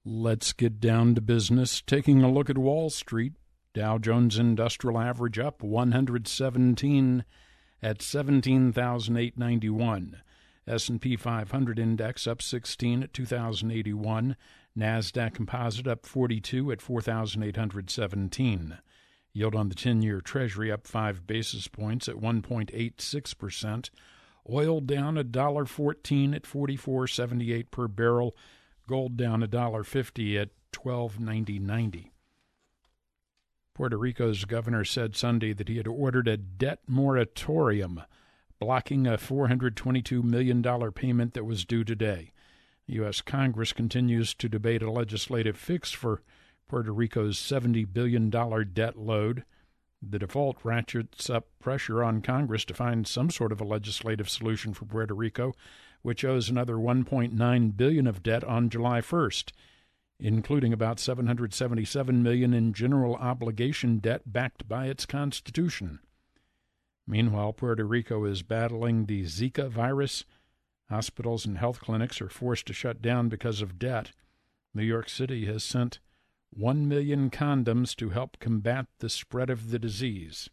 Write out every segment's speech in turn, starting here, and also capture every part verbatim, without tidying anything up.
Let's get down to business. Taking a look at Wall Street, Dow Jones Industrial Average up one hundred seventeen at seventeen thousand eight hundred ninety-one. S and P five hundred Index up sixteen at two thousand eighty-one. NASDAQ Composite up forty-two at four thousand eight hundred seventeen. Yield on the ten-year Treasury up five basis points at one point eight six percent. Oil down one dollar fourteen at forty-four seventy-eight per barrel. Gold down one dollar fifty at twelve ninety ninety. Puerto Rico's governor said Sunday that he had ordered a debt moratorium, blocking a four hundred twenty-two million dollars payment that was due today. The U S Congress continues to debate a legislative fix for Puerto Rico's seventy billion dollars debt load. The default ratchets up pressure on Congress to find some sort of a legislative solution for Puerto Rico, which owes another one point nine billion dollars of debt on July first, including about seven hundred seventy-seven million dollars in general obligation debt backed by its constitution. Meanwhile, Puerto Rico is battling the Zika virus. Hospitals and health clinics are forced to shut down because of debt. New York City has sent one million condoms to help combat the spread of the disease.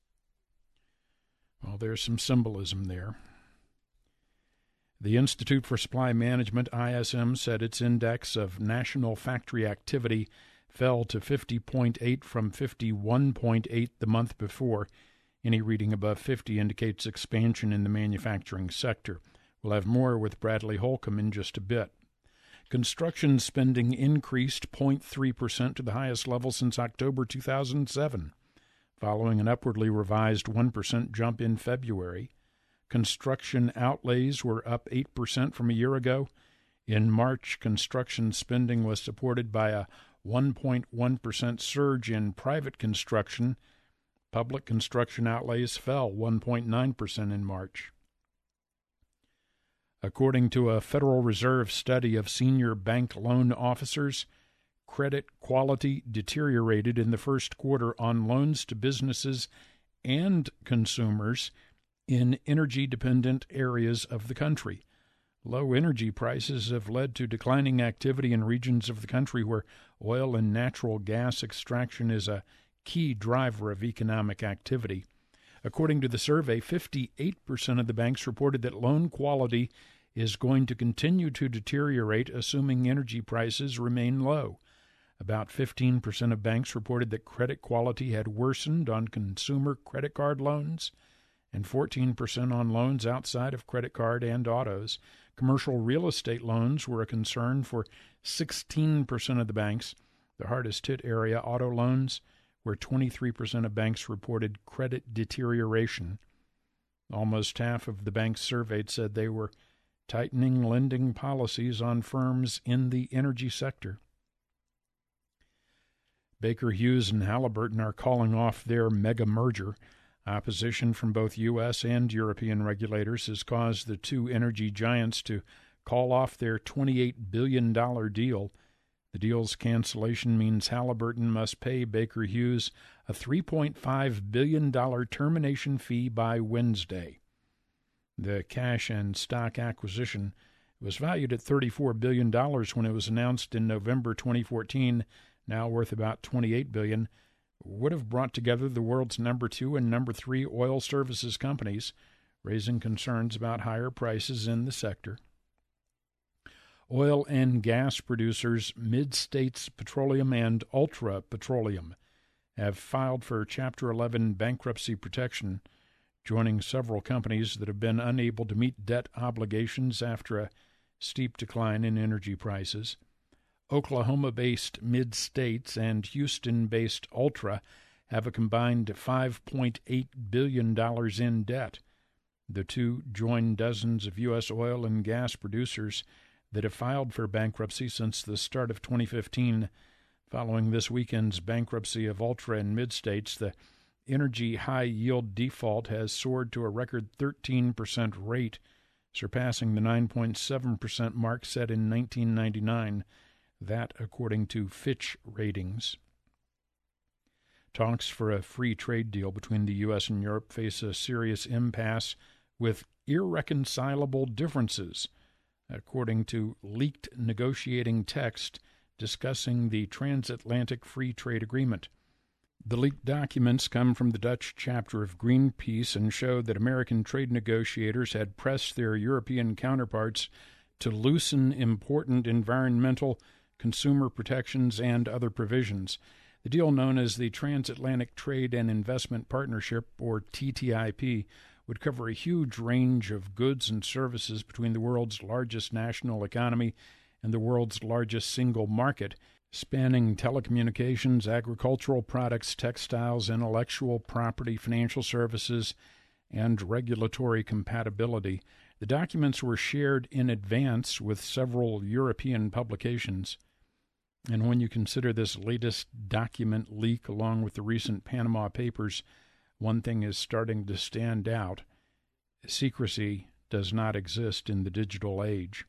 Well, there's some symbolism there. The Institute for Supply Management, I S M, said its index of national factory activity fell to fifty point eight from fifty-one point eight the month before. Any reading above fifty indicates expansion in the manufacturing sector. We'll have more with Bradley Holcomb in just a bit. Construction spending increased zero point three percent to the highest level since October two thousand seven, following an upwardly revised one percent jump in February. Construction outlays were up eight percent from a year ago. In March, construction spending was supported by a one point one percent surge in private construction. Public construction outlays fell one point nine percent in March. According to a Federal Reserve study of senior bank loan officers, credit quality deteriorated in the first quarter on loans to businesses and consumers in energy-dependent areas of the country. Low energy prices have led to declining activity in regions of the country where oil and natural gas extraction is a key driver of economic activity. According to the survey, fifty-eight percent of the banks reported that loan quality is going to continue to deteriorate, assuming energy prices remain low. About fifteen percent of banks reported that credit quality had worsened on consumer credit card loans, and fourteen percent on loans outside of credit card and autos. Commercial real estate loans were a concern for sixteen percent of the banks. The hardest hit area, auto loans, where twenty-three percent of banks reported credit deterioration. Almost half of the banks surveyed said they were tightening lending policies on firms in the energy sector. Baker Hughes and Halliburton are calling off their mega merger. Opposition from both U S and European regulators has caused the two energy giants to call off their twenty-eight billion dollars deal. The deal's cancellation means Halliburton must pay Baker Hughes a three point five billion dollars termination fee by Wednesday. The cash and stock acquisition was valued at thirty-four billion dollars when it was announced in November twenty fourteen, now worth about twenty-eight billion dollars. Would have brought together the world's number two and number three oil services companies, raising concerns about higher prices in the sector. Oil and gas producers Mid-States Petroleum and Ultra Petroleum have filed for Chapter eleven bankruptcy protection, joining several companies that have been unable to meet debt obligations after a steep decline in energy prices. Oklahoma-based Mid-States and Houston-based Ultra have a combined five point eight billion dollars in debt. The two join dozens of U S oil and gas producers that have filed for bankruptcy since the start of twenty fifteen. Following this weekend's bankruptcy of Ultra and Mid-States, the energy high-yield default has soared to a record thirteen percent rate, surpassing the nine point seven percent mark set in nineteen ninety-nine. That, according to Fitch Ratings. Talks for a free trade deal between the U S and Europe face a serious impasse with irreconcilable differences. According to leaked negotiating text, discussing the Transatlantic Free Trade Agreement. The leaked documents come from the Dutch chapter of Greenpeace and show that American trade negotiators had pressed their European counterparts to loosen important environmental, consumer protections, and other provisions. The deal, known as the Transatlantic Trade and Investment Partnership, or T T I P, would cover a huge range of goods and services between the world's largest national economy and the world's largest single market, spanning telecommunications, agricultural products, textiles, intellectual property, financial services, and regulatory compatibility. The documents were shared in advance with several European publications. And when you consider this latest document leak along with the recent Panama Papers, one thing is starting to stand out. Secrecy does not exist in the digital age.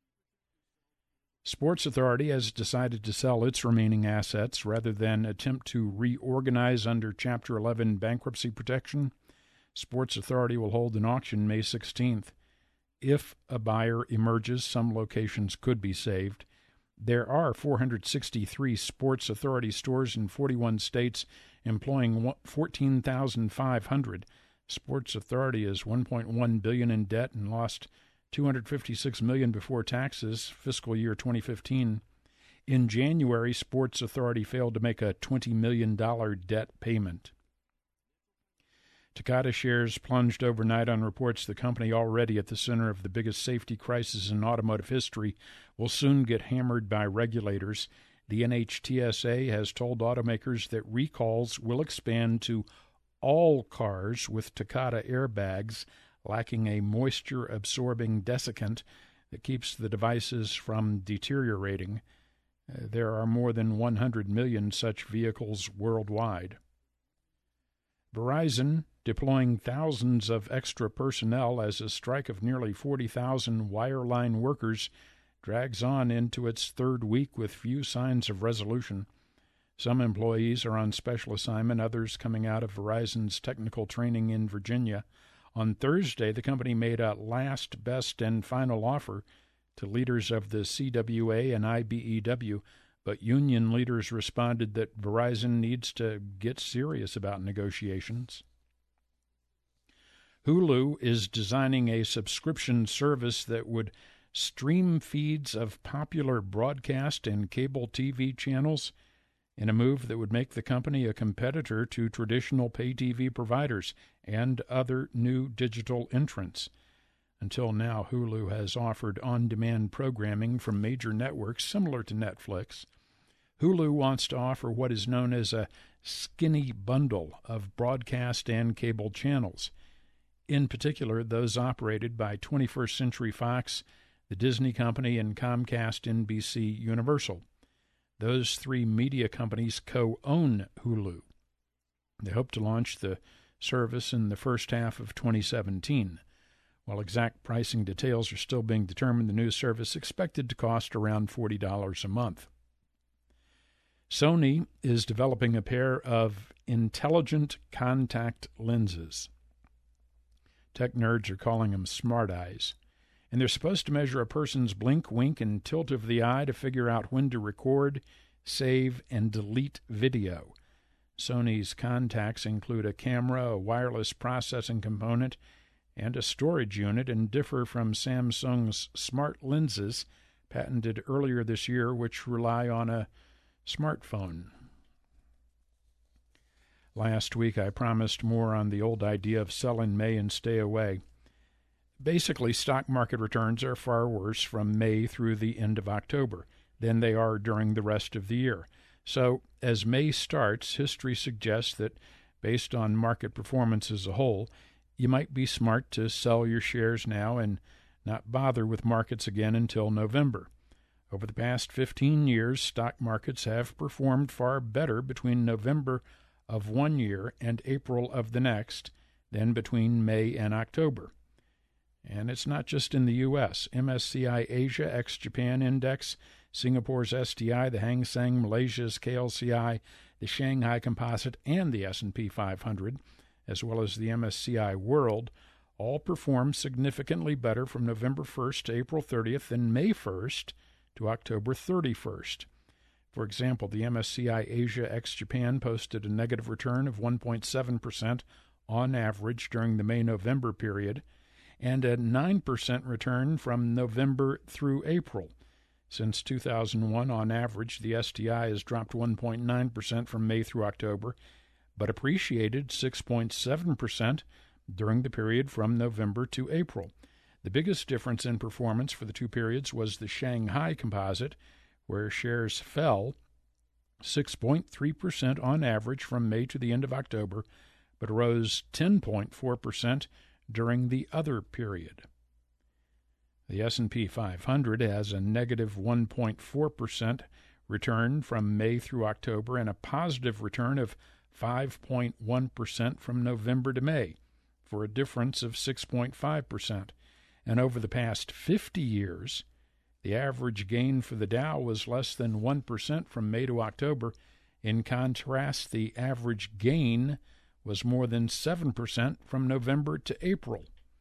Sports Authority has decided to sell its remaining assets rather than attempt to reorganize under Chapter eleven bankruptcy protection. Sports Authority will hold an auction May sixteenth. If a buyer emerges, some locations could be saved. There are four hundred sixty-three Sports Authority stores in forty-one states, employing fourteen thousand five hundred. Sports Authority is one point one billion dollars in debt and lost two hundred fifty-six million dollars before taxes, fiscal year twenty fifteen. In January, Sports Authority failed to make a twenty million dollars debt payment. Takata shares plunged overnight on reports the company, already at the center of the biggest safety crisis in automotive history, will soon get hammered by regulators. The N H T S A has told automakers that recalls will expand to all cars with Takata airbags lacking a moisture-absorbing desiccant that keeps the devices from deteriorating. Uh, there are more than one hundred million such vehicles worldwide. Verizon deploying thousands of extra personnel as a strike of nearly forty thousand wireline workers drags on into its third week with few signs of resolution. Some employees are on special assignment, others coming out of Verizon's technical training in Virginia. On Thursday, the company made a last, best, and final offer to leaders of the C W A and I B E W, but union leaders responded that Verizon needs to get serious about negotiations. Hulu is designing a subscription service that would stream feeds of popular broadcast and cable T V channels in a move that would make the company a competitor to traditional pay T V providers and other new digital entrants. Until now, Hulu has offered on-demand programming from major networks similar to Netflix. Hulu wants to offer what is known as a skinny bundle of broadcast and cable channels, in particular those operated by twenty-first Century Fox, the Disney Company, and Comcast N B C Universal. Those three media companies co-own Hulu. They hope to launch the service in the first half of twenty seventeen. While exact pricing details are still being determined, the new service is expected to cost around forty dollars a month. Sony is developing a pair of intelligent contact lenses. Tech nerds are calling them smart eyes. And they're supposed to measure a person's blink, wink, and tilt of the eye to figure out when to record, save, and delete video. Sony's contacts include a camera, a wireless processing component, and a storage unit, and differ from Samsung's smart lenses, patented earlier this year, which rely on a smartphone. Last week I promised more on the old idea of sell in May and stay away. Basically, stock market returns are far worse from May through the end of October than they are during the rest of the year. So, as May starts, history suggests that, based on market performance as a whole, you might be smart to sell your shares now and not bother with markets again until November. Over the past fifteen years, stock markets have performed far better between November of one year and April of the next than between May and October. And it's not just in the U S M S C I Asia ex-Japan Index, Singapore's S T I, the Hang Seng, Malaysia's K L C I, the Shanghai Composite, and the S and P five hundred, as well as the M S C I World, all performed significantly better from November first to April thirtieth and May first to October thirty-first. For example, the M S C I Asia ex-Japan posted a negative return of one point seven percent on average during the May-November period, and a nine percent return from November through April. Since two thousand one, on average, the S T I has dropped one point nine percent from May through October, but appreciated six point seven percent during the period from November to April. The biggest difference in performance for the two periods was the Shanghai Composite, where shares fell six point three percent on average from May to the end of October, but rose ten point four percent during the other period. The S and P five hundred has a negative one point four percent return from May through October and a positive return of five point one percent from November to May, for a difference of six point five percent. And over the past fifty years, the average gain for the Dow was less than one percent from May to October. In contrast, the average gain was more than seven percent from November to April.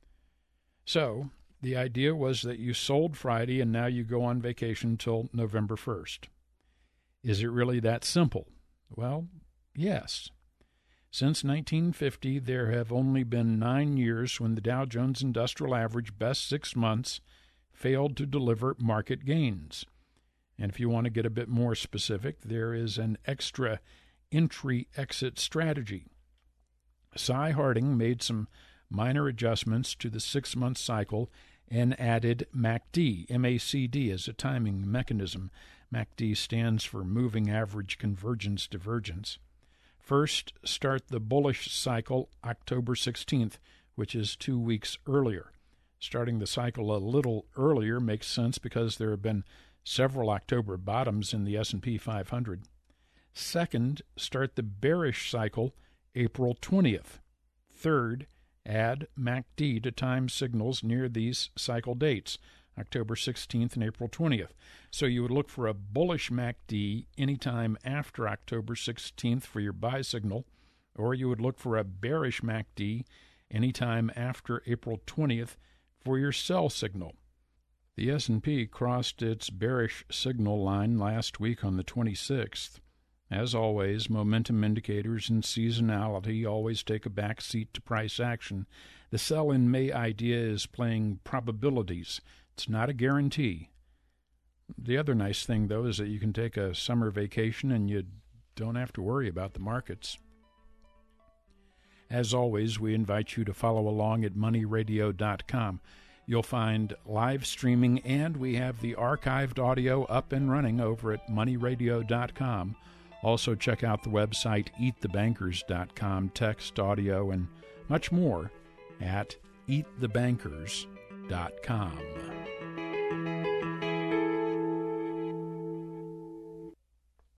So, the idea was that you sold Friday and now you go on vacation till November first. Is it really that simple? Well, yes. Since nineteen fifty, there have only been nine years when the Dow Jones Industrial Average best six months failed to deliver market gains. And if you want to get a bit more specific, there is an extra entry-exit strategy. Cy Harding made some minor adjustments to the six-month cycle and added M A C D, M A C D, as a timing mechanism. M A C D stands for Moving Average Convergence Divergence. First, start the bullish cycle October sixteenth, which is two weeks earlier. Starting the cycle a little earlier makes sense because there have been several October bottoms in the S and P five hundred. Second, start the bearish cycle April twentieth. Third, add M A C D to time signals near these cycle dates, October sixteenth and April twentieth. So you would look for a bullish M A C D anytime after October sixteenth for your buy signal, or you would look for a bearish M A C D anytime after April twentieth for your sell signal. The S and P crossed its bearish signal line last week on the twenty-sixth. As always, momentum indicators and seasonality always take a back seat to price action. The sell-in May idea is playing probabilities. It's not a guarantee. The other nice thing, though, is that you can take a summer vacation and you don't have to worry about the markets. As always, we invite you to follow along at money radio dot com. You'll find live streaming, and we have the archived audio up and running over at money radio dot com. Also, check out the website eat the bankers dot com, text, audio, and much more at eat the bankers dot com.